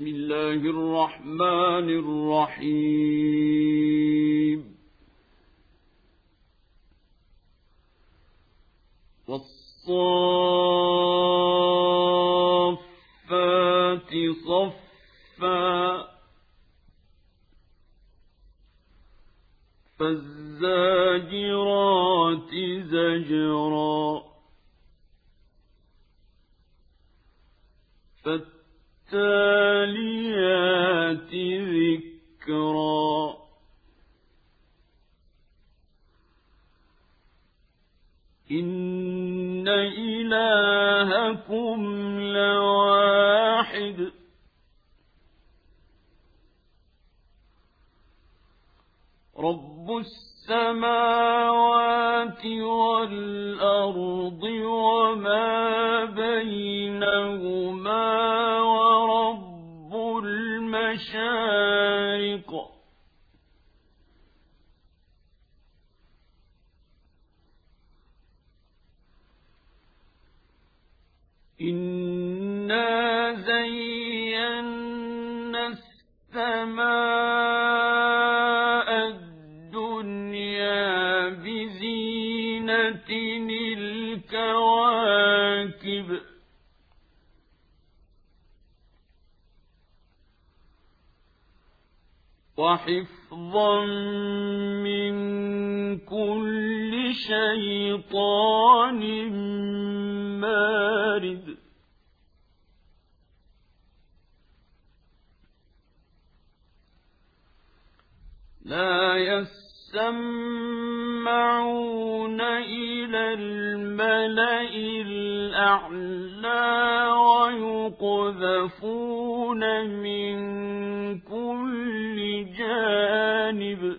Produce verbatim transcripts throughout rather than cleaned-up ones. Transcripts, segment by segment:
بسم الله الرحمن الرحيم والصافات صفا فالزاجرات زجرا فالتاليات ذكرا إن إلهكم لواحد رب السماوات والأرض وما بينهما ورب المشارق إنا زينا السماء الدنيا بزينة الكواكب وحفظا من كل شيطان مارد لا يسمعون إلى الملأ الأعلى ويقذفون من كل جانب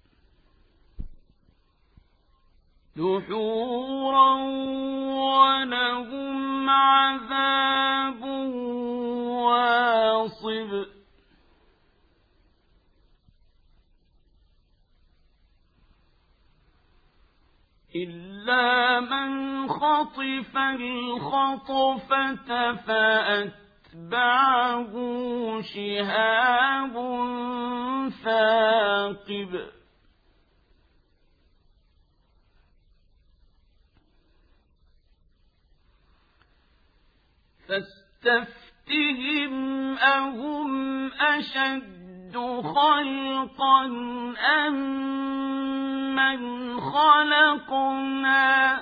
دحورا ولهم عذاب واصب إلا من خطف الخطفة فأتبعه شهاب ثاقب فاستفتهم أهم أشد خلقا أم من خلقنا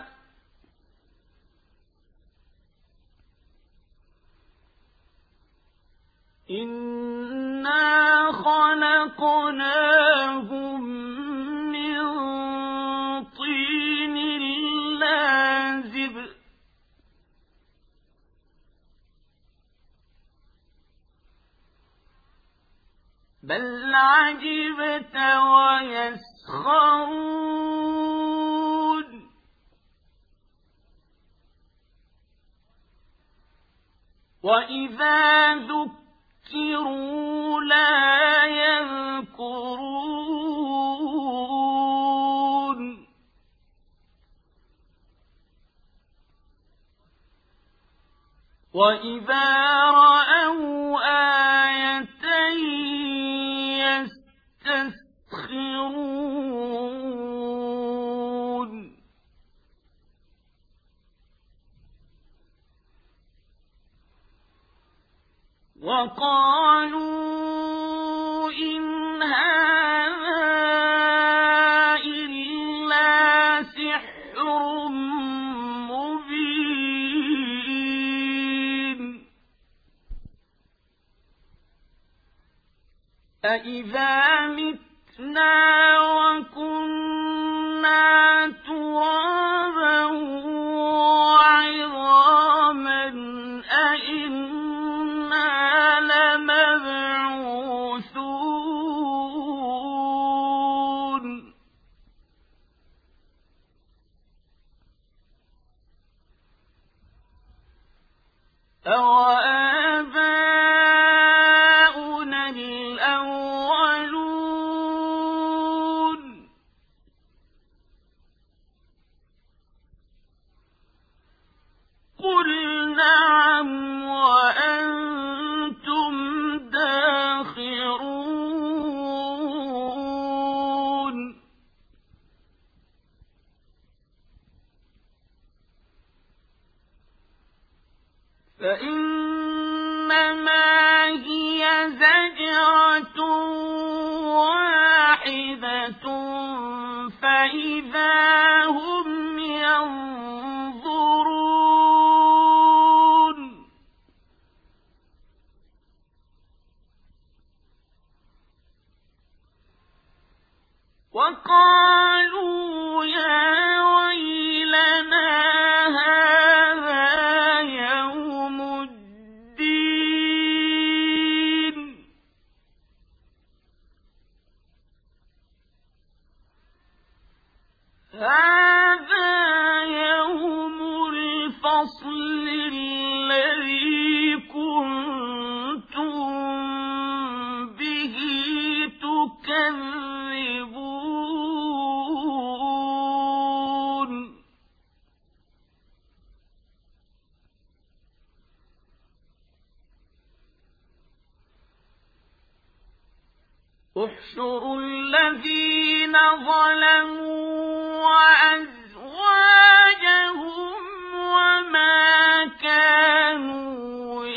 إنا خلقناهم من طين لازب بل عجبت ويسخرون وإذا ذكروا لا يذكرون وإذا رأوا آية يستسخرون وقالوا إن هذا إلا سحر مبين أإذا متنا وكنا ترابا وعظاما أإنا لمبعوثون أوآباؤنا الأولون قل نعم وأنتم فإنما هي زجرة واحدة فإذا هم ينظرون وقالوا يا ويلنا هذا يوم الدين هذا يوم الفصل الذي كنتم به تكذبون احشروا الذين ظلموا وأزواجهم وما كانوا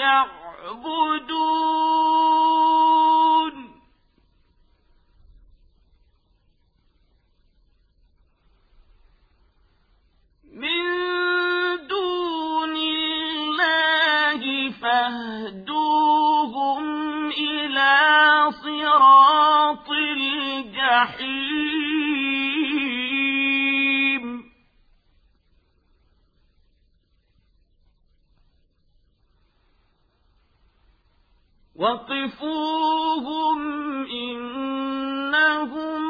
يعبدون من دون الله فاهدوهم إلى صراط الجحيم وقفوهم إنهم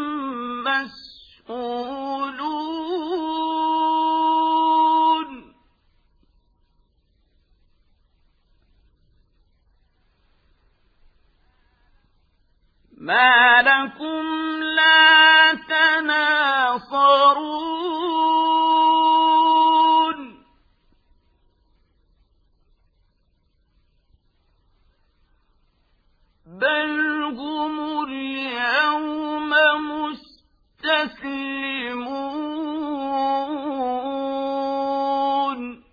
مسئولون ما لكم لا تناصرون بل هم اليوم مستسلمون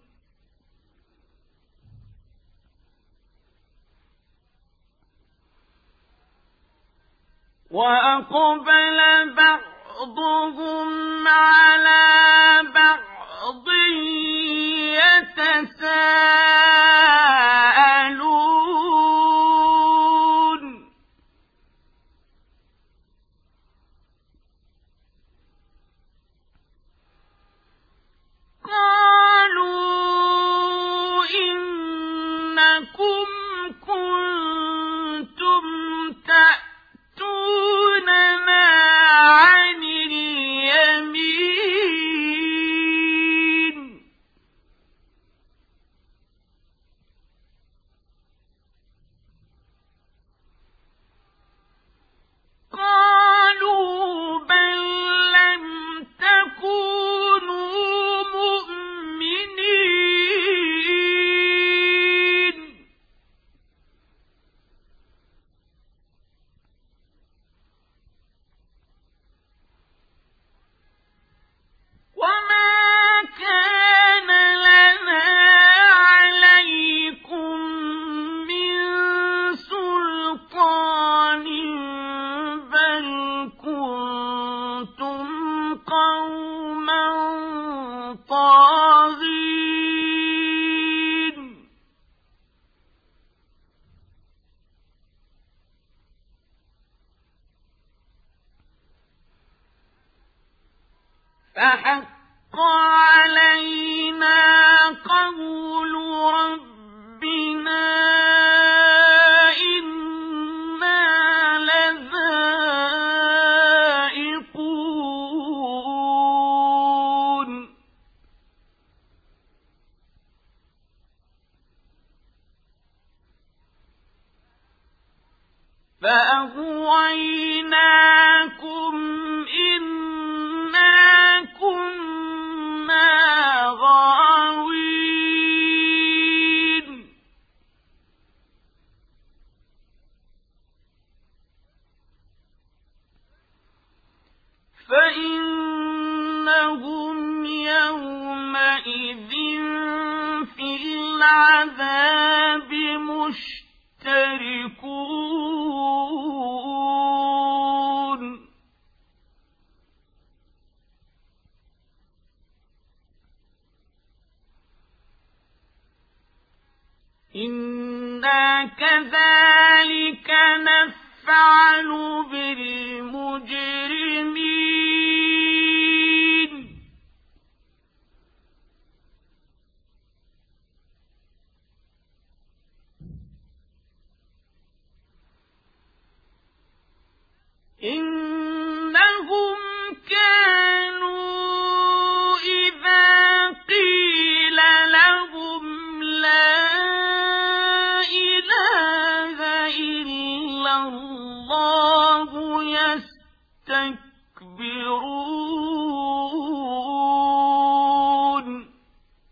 وأقبل بعضهم على بعض يتساءلون قالوا إنكم كنتم تأتوننا عن اليمين قالوا بل لم تكونوا مؤمنين وما كان لنا عليكم من سلطان بل كنتم قوما طاغين فحق علينا قول ربنا إنا لذائقون فأغويناكم إنا كنا غاوين فإنهم يومئذ في العذاب العذاب مشتركون إنا كذلك نفعل بالمجرمين إنهم كانوا إذا قيل لهم لا إله إلا الله يستكبرون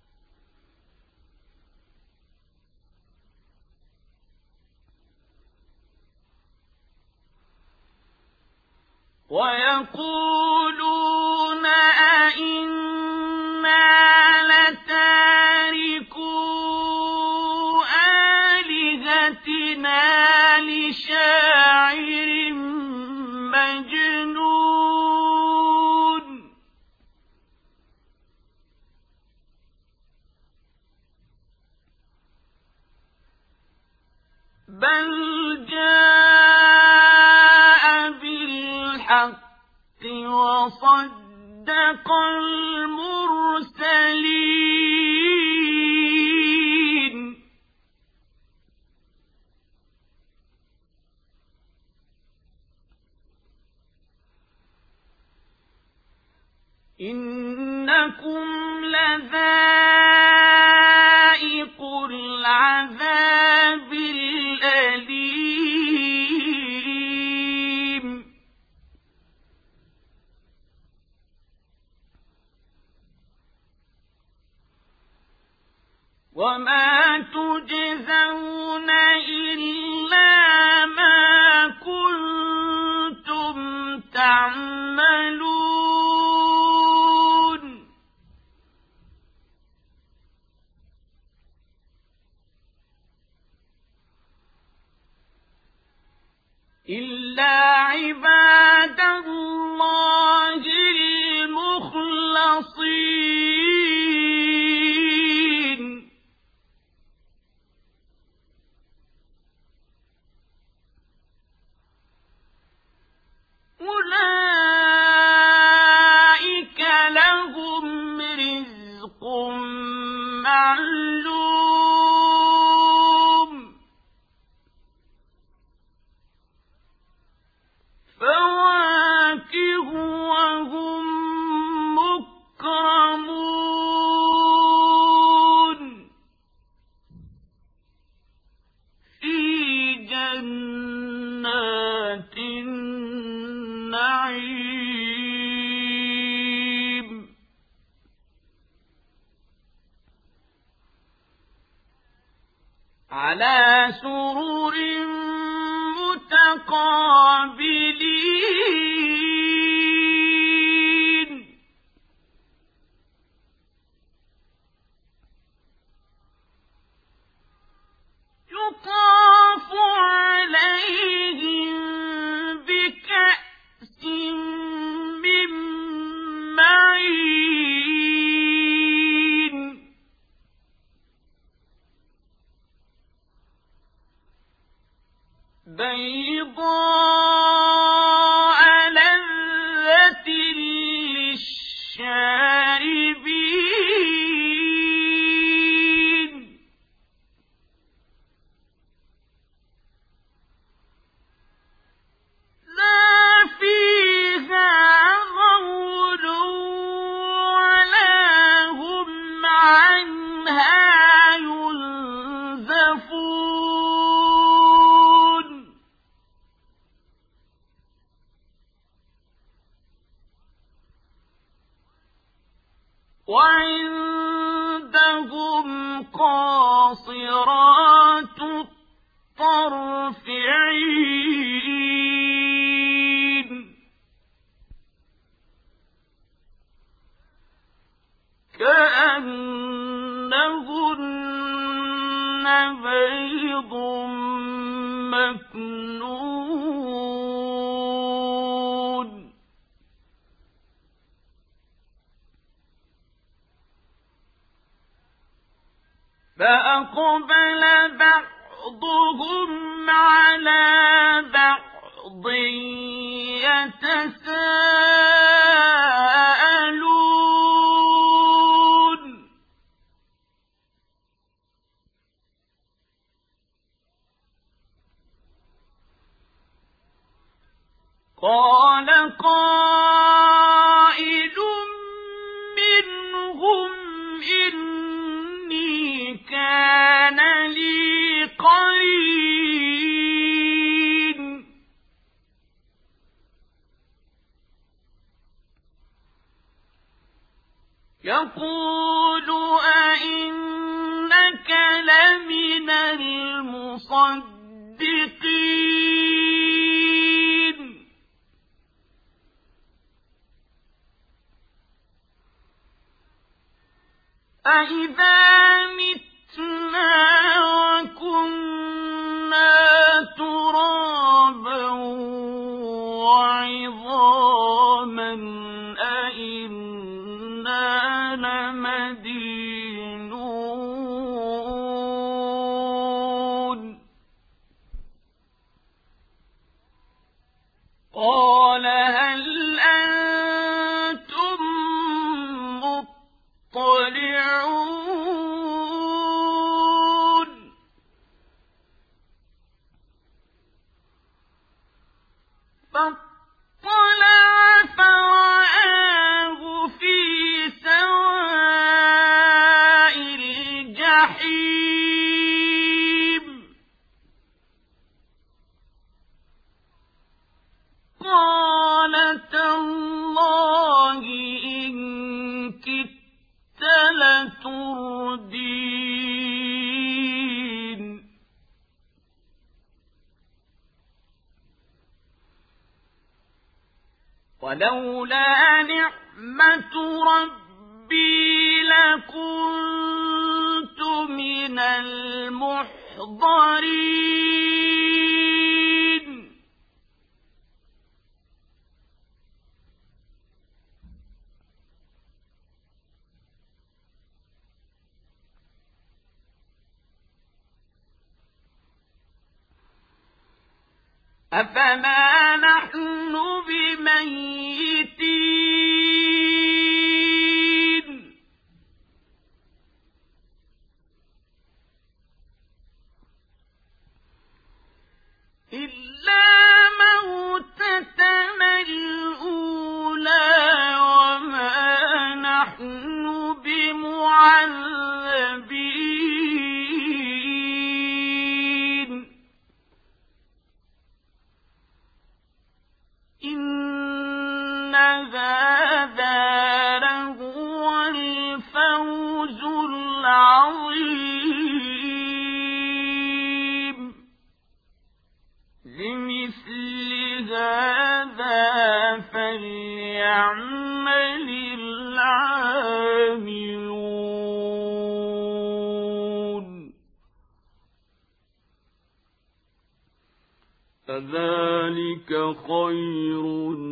ويقولون أئنا لتاركو آلهتنا لشاعر مجنون بل جاء بالحق وصدق المرسلين إنكم لذائق العذاب الأليم وما تجزون إلا ما كنتم تعملون إلا عباد الله المخلصين أولئك لهم رزق معلوم فواكه وهم مكرمون في جنات النعيم على سرر متقابلين يطاف عليهم بكأس من معين بيضاء لذة للشاربين لا فيها غول ولا هم عنها ينزفون وعندهم قاصرات الطرف عين كأنهن بيض مكنون فأقبل بعضهم على بعض يتساءلون قال قائل منهم إني كان لي قرين يقول أئنك لمن المصدقين أإذا متنا وكنا ترابا وعظاما أإنا لمدينون قال هل أنتم مطلعون فاطلع فرآه في سواء الجحيم قال تالله إن كدت لتردين ولولا نعمة ربي لكنت من المحضرين أفما نحن بميتين إلا موتتنا الأولى وما نحن بمعذبين إن هذا لهو الفوز العظيم لمثل هذا فليعمل العاملون فذلك خير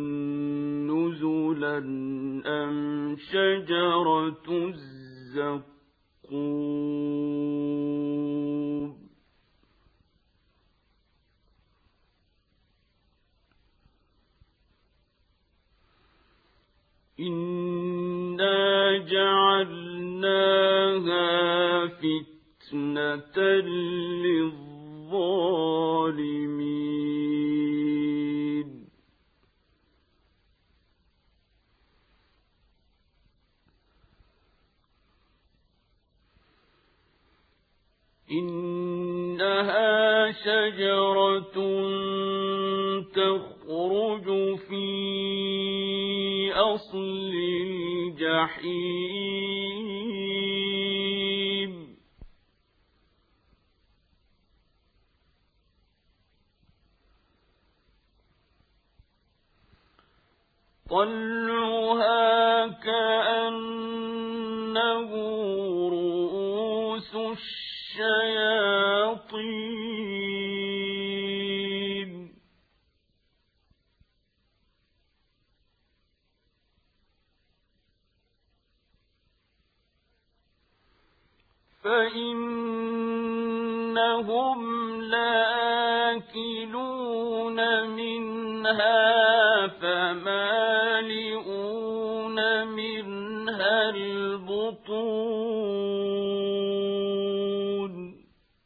نزلا أم شجرة الزقوم إنا جعلناها فتنة للظالمين إنها شجرة تخرج في أصل الجحيم طلعها كأنه رؤوس الشياطين طين فإنهم لآكلون منها فمالئون منها البطون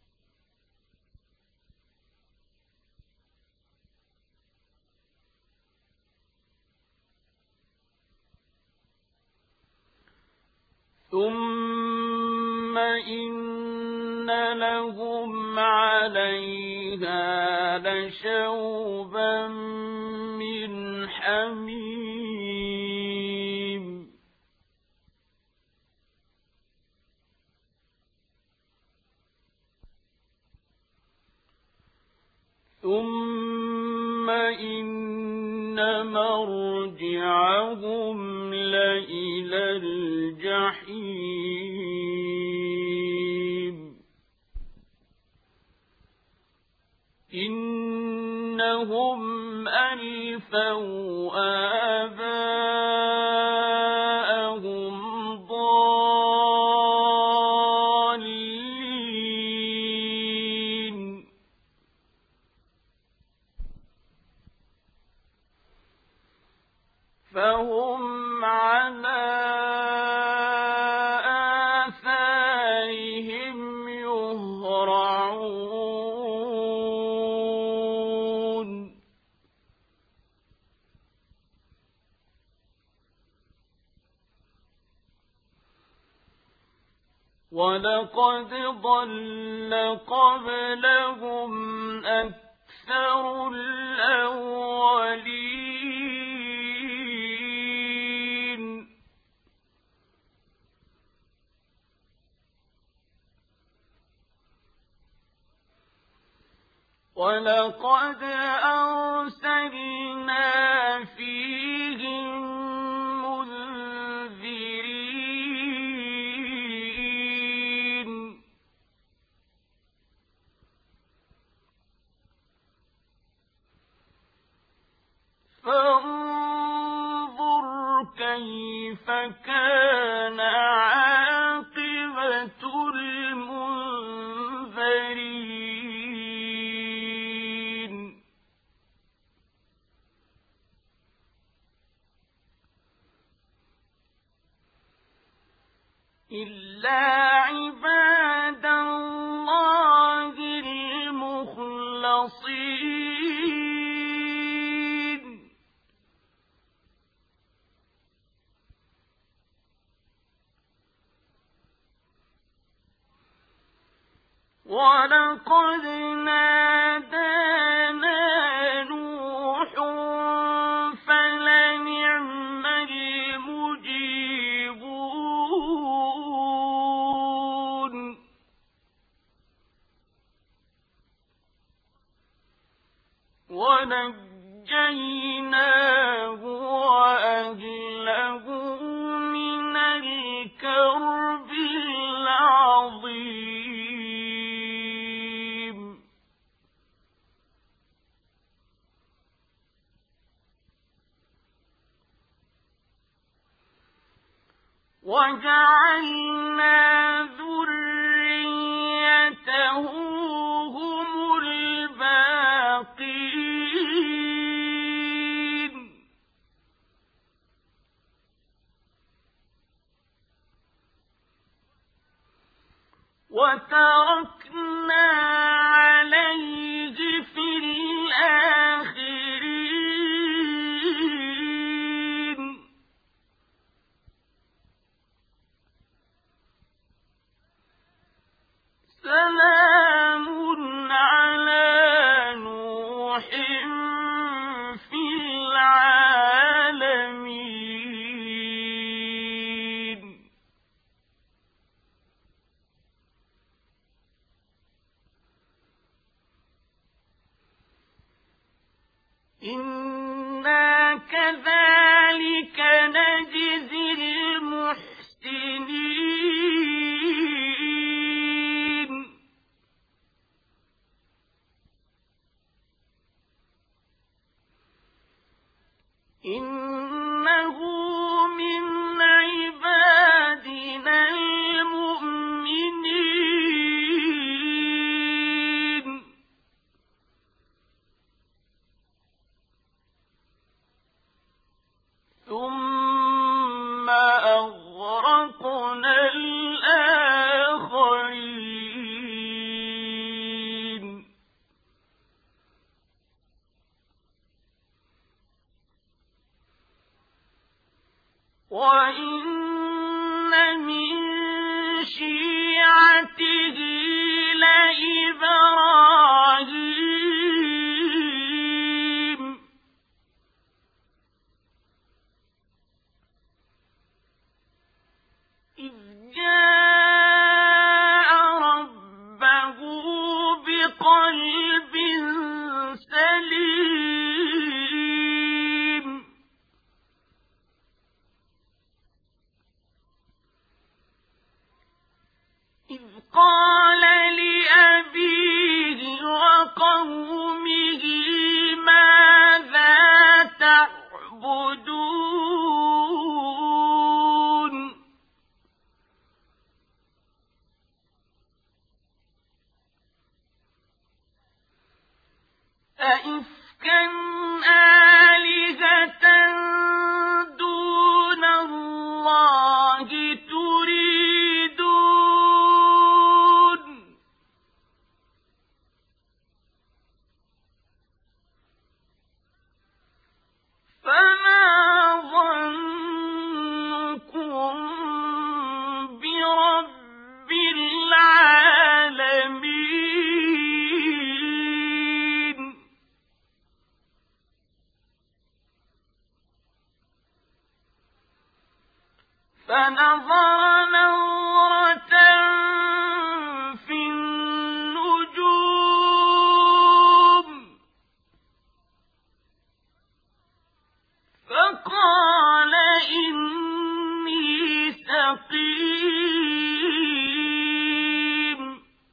ثم إن لهم عليها لشوبا من حميم ثم إن مرجعهم لإلى الجحيم إنهم ألفوا آباءهم ضالين فهم على آثارهم يهرعون ولقد ضل قبلهم أكثر الأولين ولقد أرسلنا فيهم منذرين فانظر كيف كان عاقبة المنذرين إلا عباد الله المخلصين ولقد نادانا نوح فلنعم المجيبون ونجيناه وأهله من الكرب العظيم وجعلنا ذريته هم الباقين وتركنا عليه في الآخرين سلام على نوح في العالمين إنا كذلك نجزي المحسنين إنه من عبادنا المؤمنين ثم أغرقنا الآخرين وإن من شيعته لإبراهيم إذ جاء ربه بقلب سليم إذ قال لأبيه وقومه ماذا تعبدون أئفكا آلهة دون الله تريدون فما ظنكم برب العالمين فنظر نظرة في النجوم فقال إني سقيم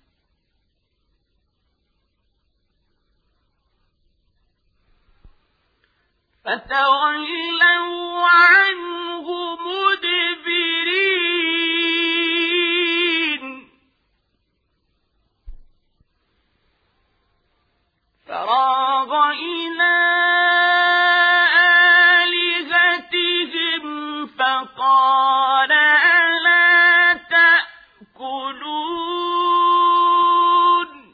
فتولوا عنه مدبرين فراغ إلى آلهتهم فقال ألا تأكلون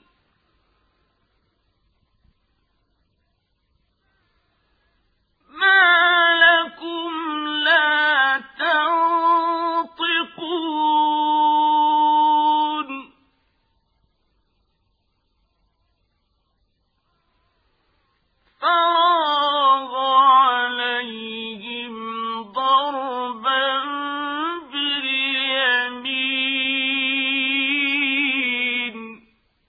ما لكم لا تنطقون فراغ عليهم ضربا باليمين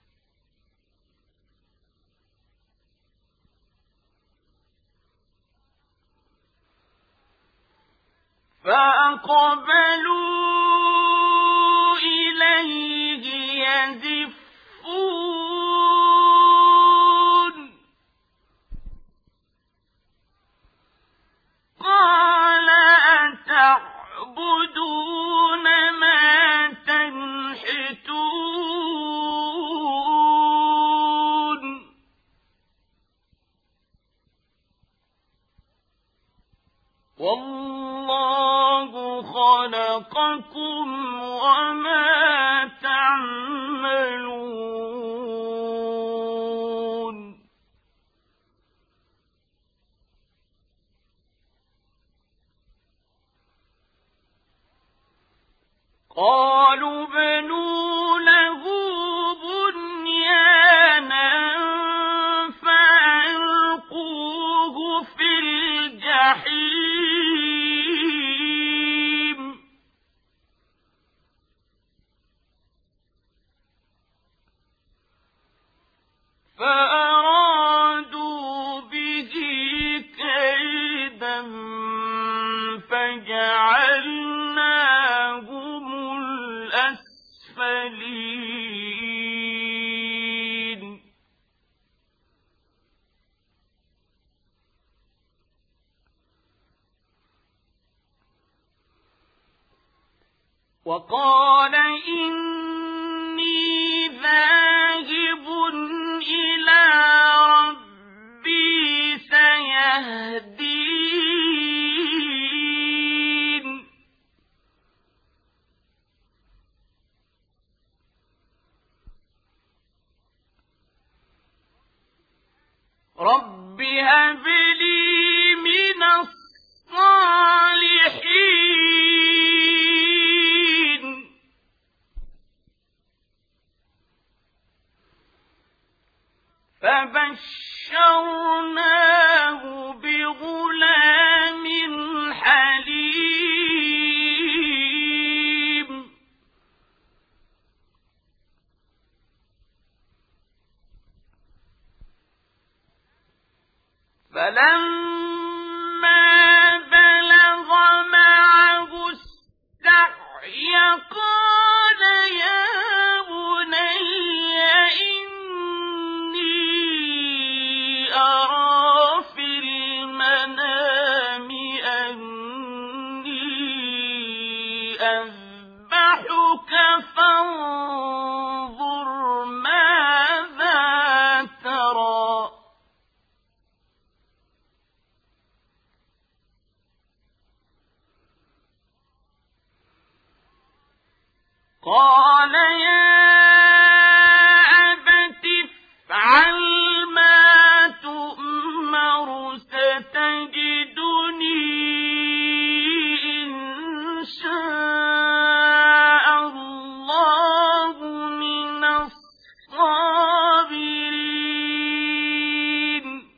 فأقبلوا إليه يزفون قال أتعبدون ما تنحتون والله خلقكم وما تعملون قالوا بنوا له بنيانا فألقوه في الجحيم فأرادوا به كيدا فجعلناهم وقال إني ذاهب إلى ربي سيهدين رب هب لي من الصالحين فبشرناه بغلام حليم فلما بلغ معه السعي قال يا بني إني أرى في المنام أني أذبحك فانظر ماذا ترى قال يا أبت افعل ما تؤمر ستجدني إن شاء الله من الصابرين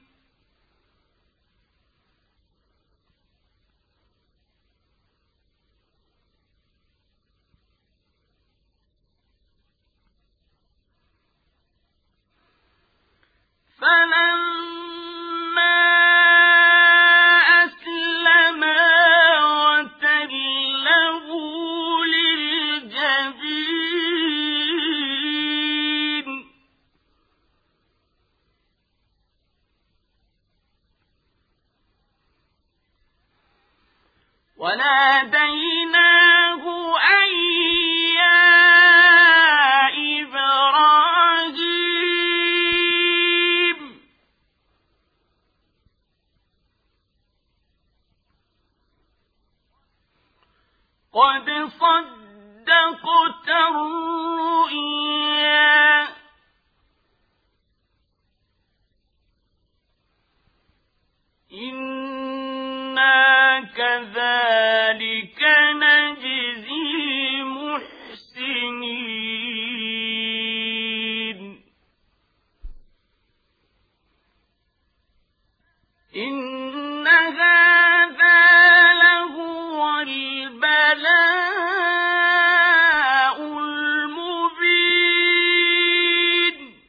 فلما أسلما وتله للجبين وناديناه أن يا إبراهيم قد صدقت الرؤيا إنا كذلك نجزي المحسنين إن هذا لهو البلاء المبين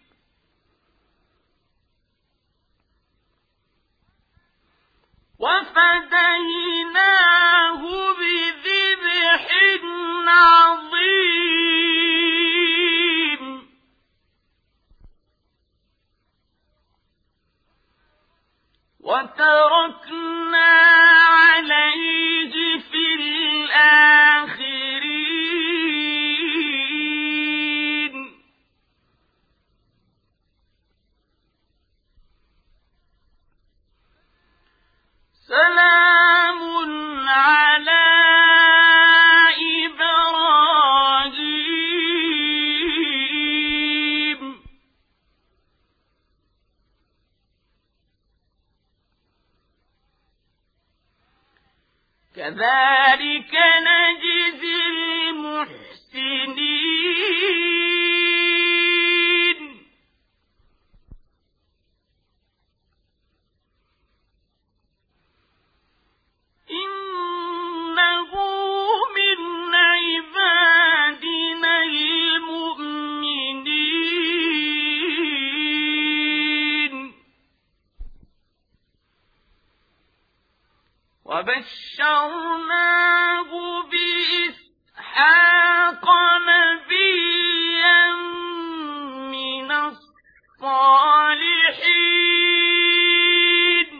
وفديناه بذبح عظيم وتركنا عليه في الآخرين سلام على إبراهيم كذلك نجزي المحسنين إنه من عبادنا المؤمنين وبشرناه بإسحاق نبيا من الصالحين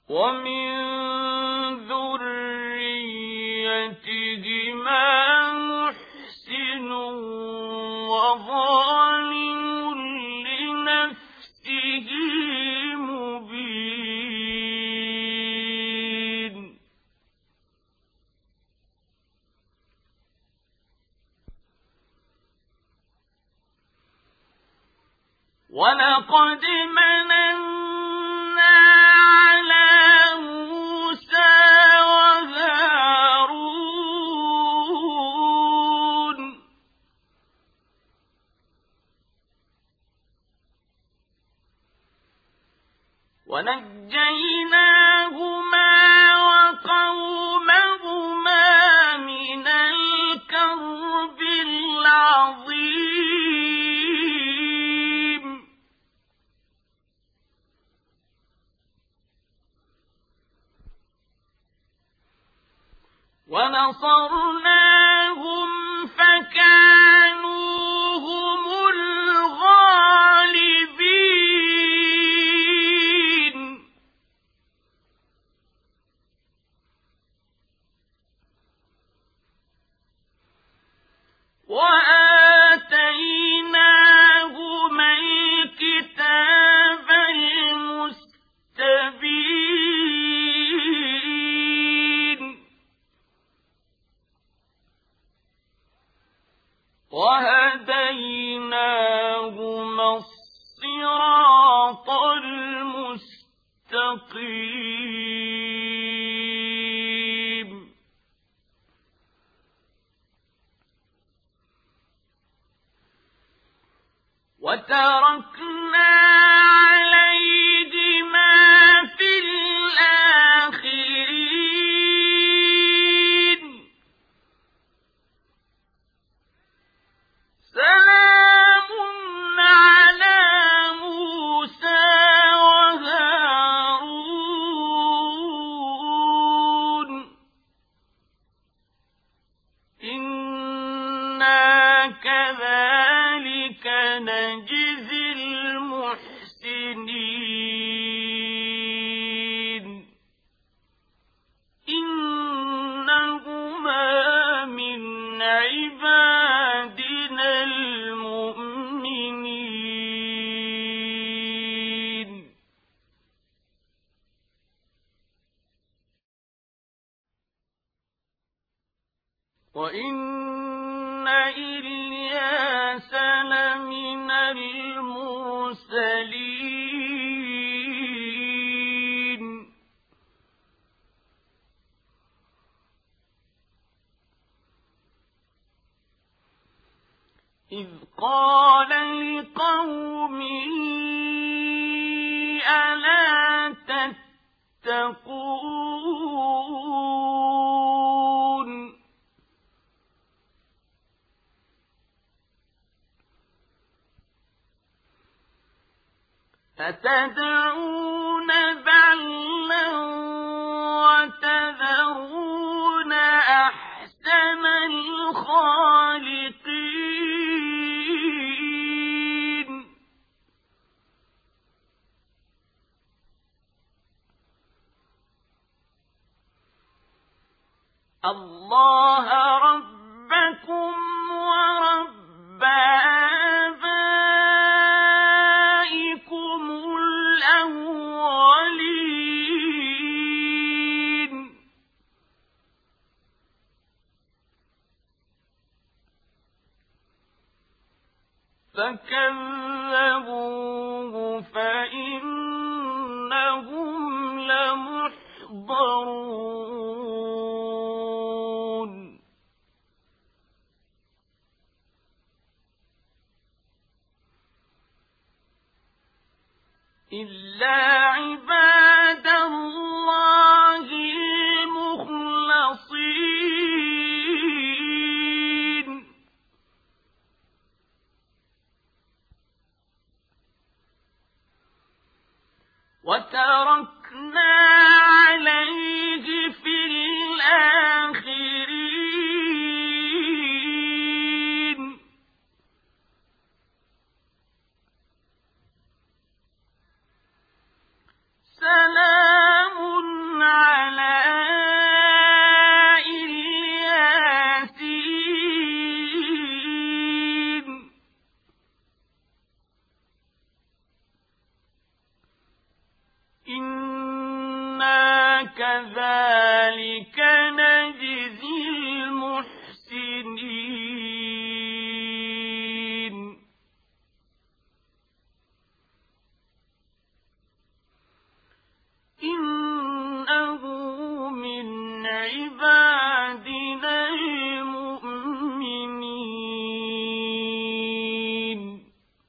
ومن ذريتهما محسن وظالم لنفسه مبين. ولقد مننا على موسى وهارون ونجيناهما وقومهما من الكرب العظيم. ونصرناهم فكانوا هم الغالبين. وآتيناهما الكتاب المستبين وهديناهما الصراط المستقيم. وتركنا عليهما في الآخرين. سلام على موسى وهارون إنا كذلك نجزي المحسنين. إنهما من عبادنا المؤمنين. وإن إلياس لمن المرسلين. إذ قال لقومه ألا تتقون أتدعون بعلا وتذرون أحسن الخالقين. الله ربكم ورب آبائكم الأولين. فكذبوه فإنهم لمحضرون. إلا عباد الله المخلصين. وتركنا عليه في الآخرين. كذلك نجزي المحسنين إنه من عبادنا المؤمنين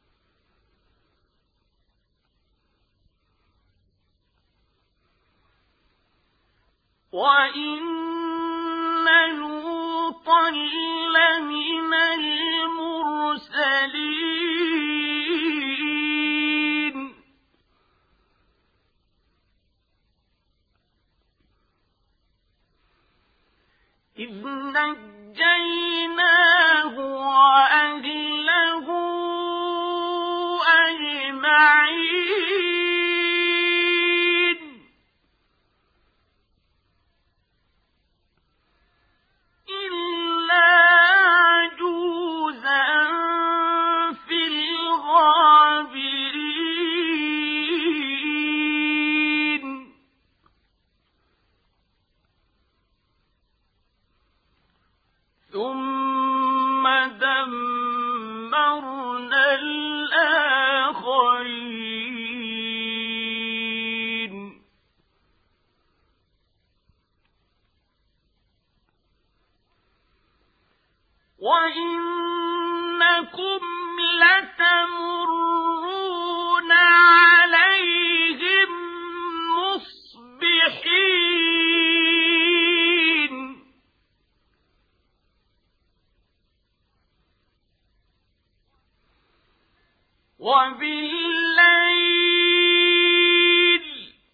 وإن لوطا لمن المرسلين إذ نجيناه وأهله أجمعين إلا عجوزا في الغابرين ثم دمرنا الآخرين وإنكم لتمرون عليهم مصبحين وبالليل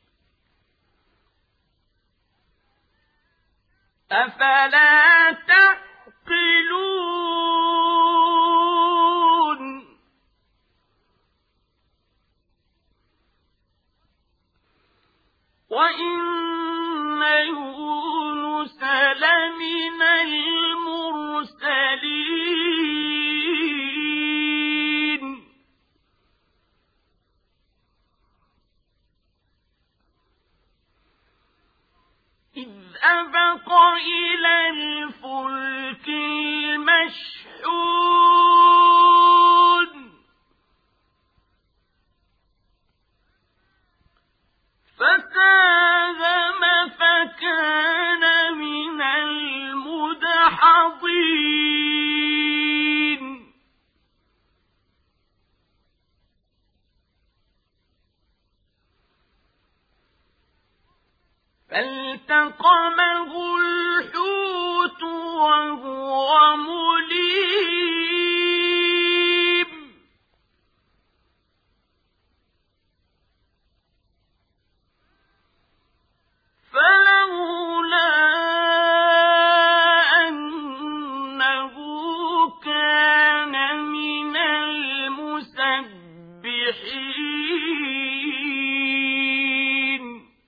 أفلا تعقلون وإن يونس لمن المرسلين إذ أبق إلى الفلك المشحون فساهم فكان من المدحضين فالتقمه الحوت وهو مليم فلولا أنه كان من المسبحين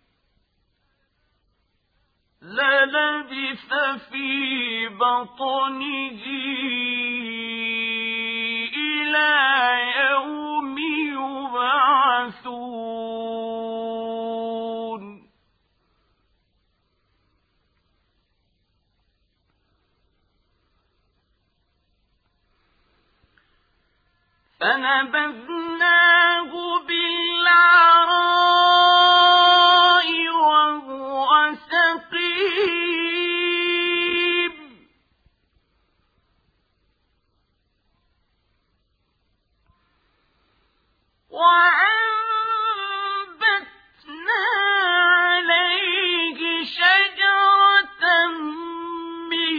للبث في بطنه إلى يوم يبعثون فنبذناه بالعراء وهو سقيم وأنبتنا عليه شجرة من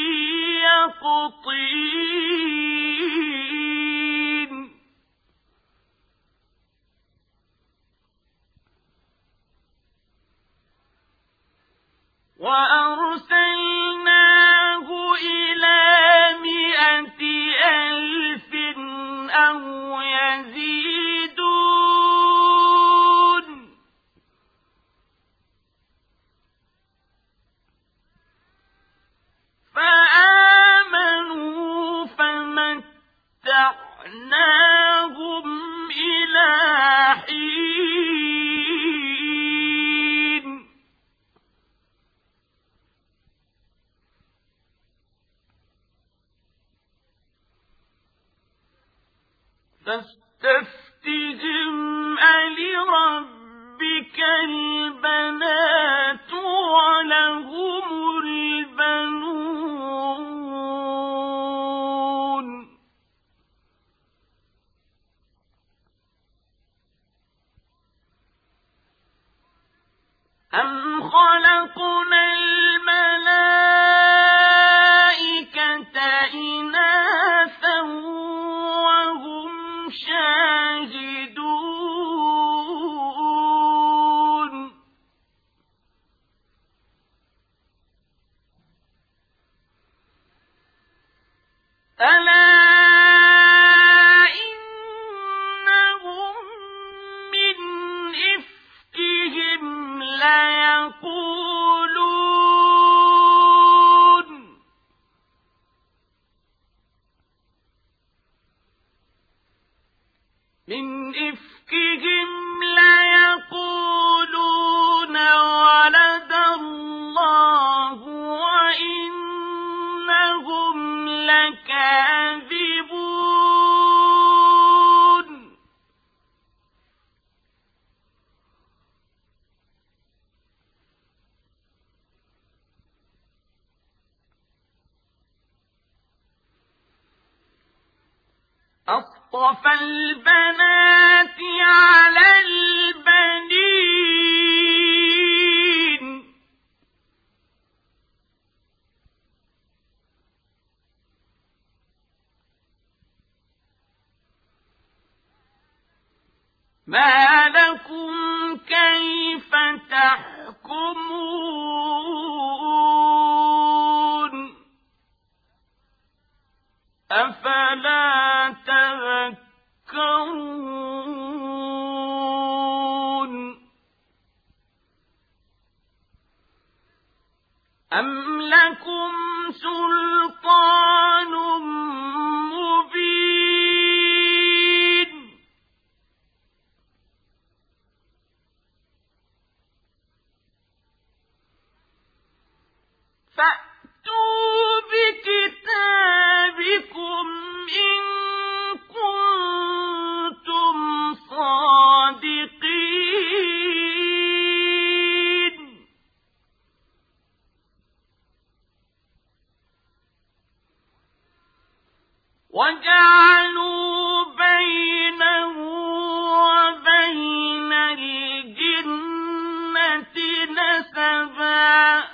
يقطين وأرسلناه إلى مائة ألف أو يزيدون فآمنوا فمتعناهم إلى حين فاستفتهم ألربك البنات ولهم البنون أم خلقنا الملائكة إناثا وهم شاهدون ألا إنهم من إفكهم ليقولون من إفكهم ليقولون ولد الله وإنهم لكاذبون أصطفى البنات على البنين ما لكم كيف تحكمون أفلا تذكرون أم لكم سلطان مبين فأتوا بكتابكم إن كنتم صادقين وجعلوا بينه وبين الجنة نسبا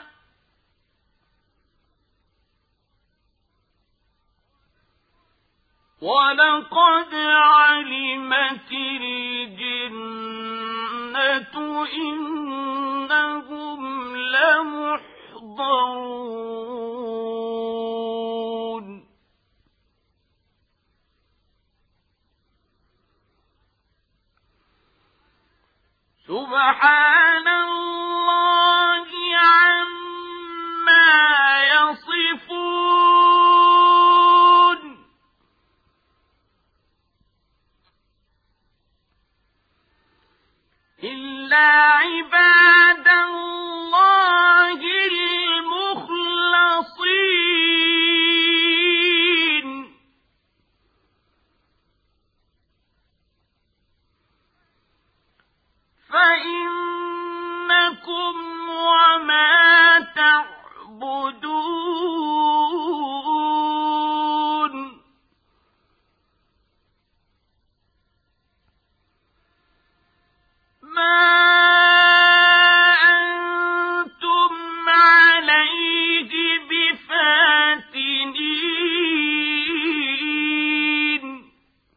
ولقد علمت الجنة إنهم لمحضرون سبحان الله عما يصفون إلا عباد الله المخلصين فإنكم وما تعبدون ما أنتم عليه بفاتنين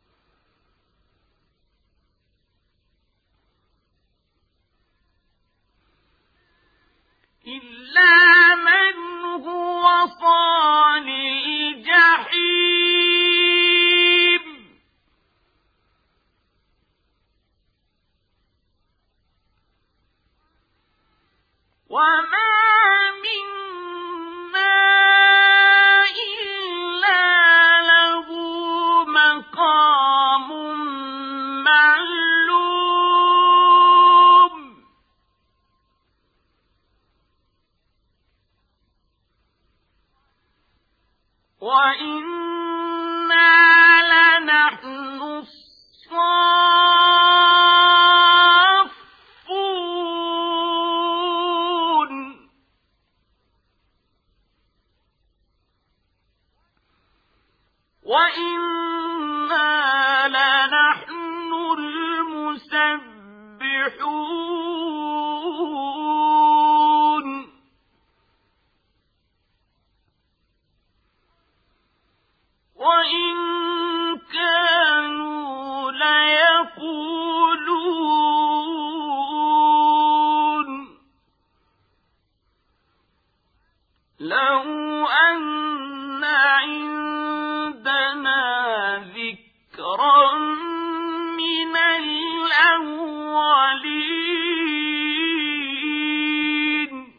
إلا من هو صال الجحيم وما منا إلا له مقام معلوم وإنا لنحن وإنا لنحن المسبحون وإن كانوا ليقولون لو أن عندنا ذكرا من الأولين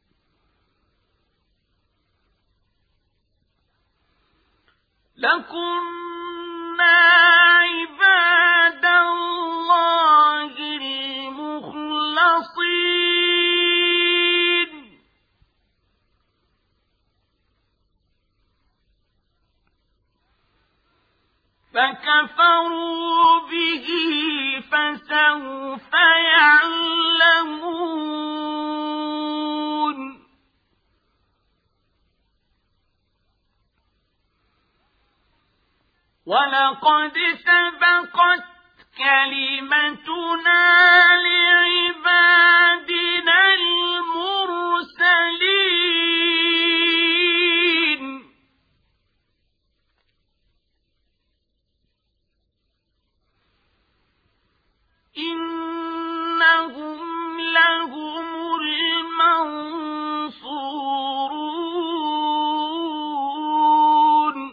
لكنا عباد الله المخلصين فكفروا به فسوف يعلمون ولقد سبقت كلمتنا لعبادنا المرسلين إنهم لهم المنصورون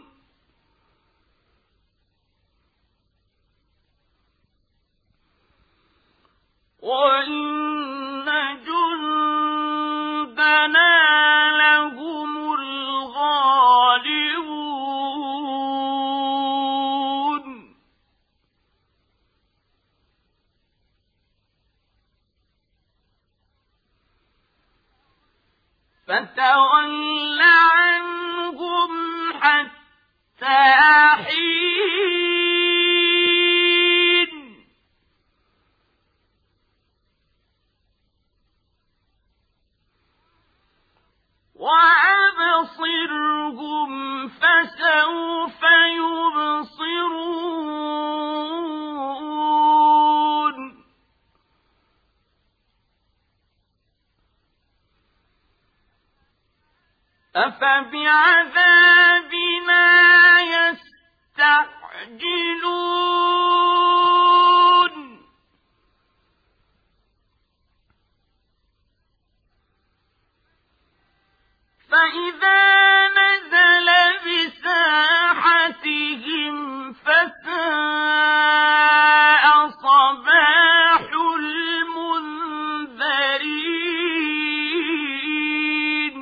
وإن جندنا لهم الغالبون فتول عنهم حتى حين وأبصرهم فسوف يبصرون أفبعذابنا يستعجلون فإذا نزل بساحتهم فساء صباح المنذرين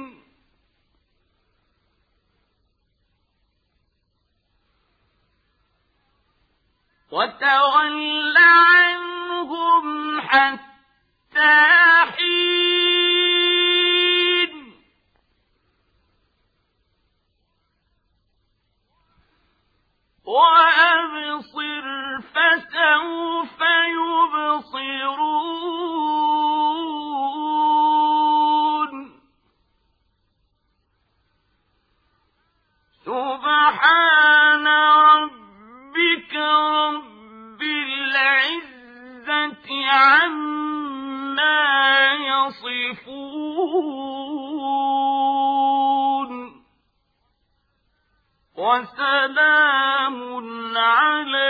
وتول عنهم حتى حين وأبصر فسوف يبصرون سبحان ربك رب العزة عما يصفون وسلام على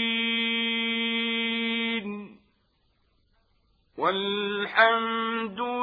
المرسلين والحمد